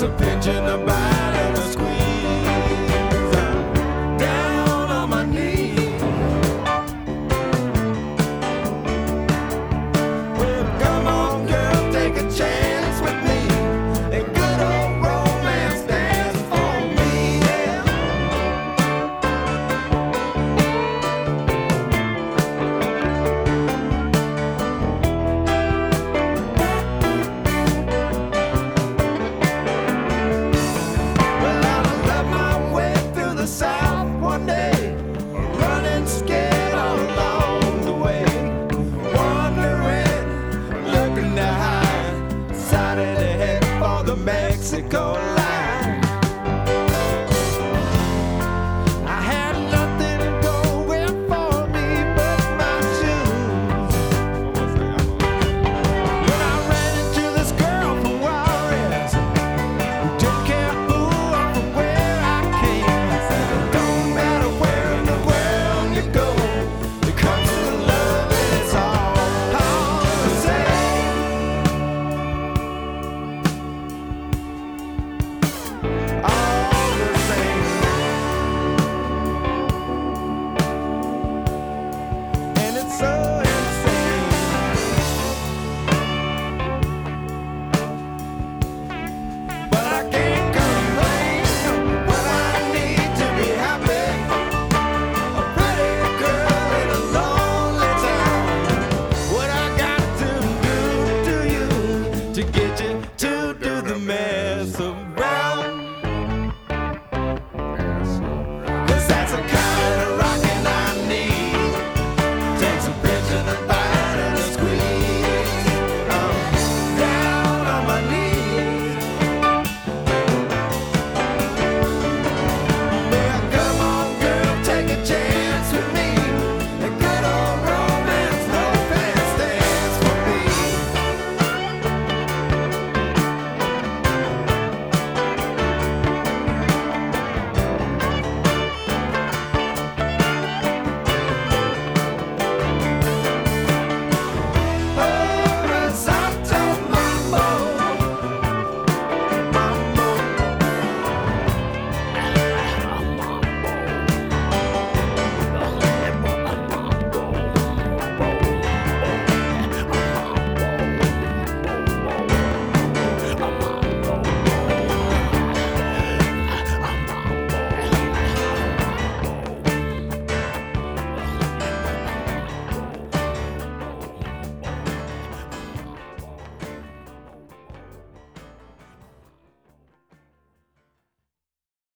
a pinch and a bite and a squeeze. I'm down on my knees. Well, come on, girl, take a chance with me. A good old romance dance for me, yeah. Well, I left my way through the South one day, running scared all along the way, wandering, looking to hide, decided to head for the Mexico line. I had nothing going for me but my shoes. When I ran into this girl from Juarez, who didn't care who or from where I came. I said, it don't matter where in the world you go, it comes to love, it's all the same. All the same. And it's so insane. But I can't complain when I need to be happy. A pretty girl in a lonely town. What I got to do to you to get you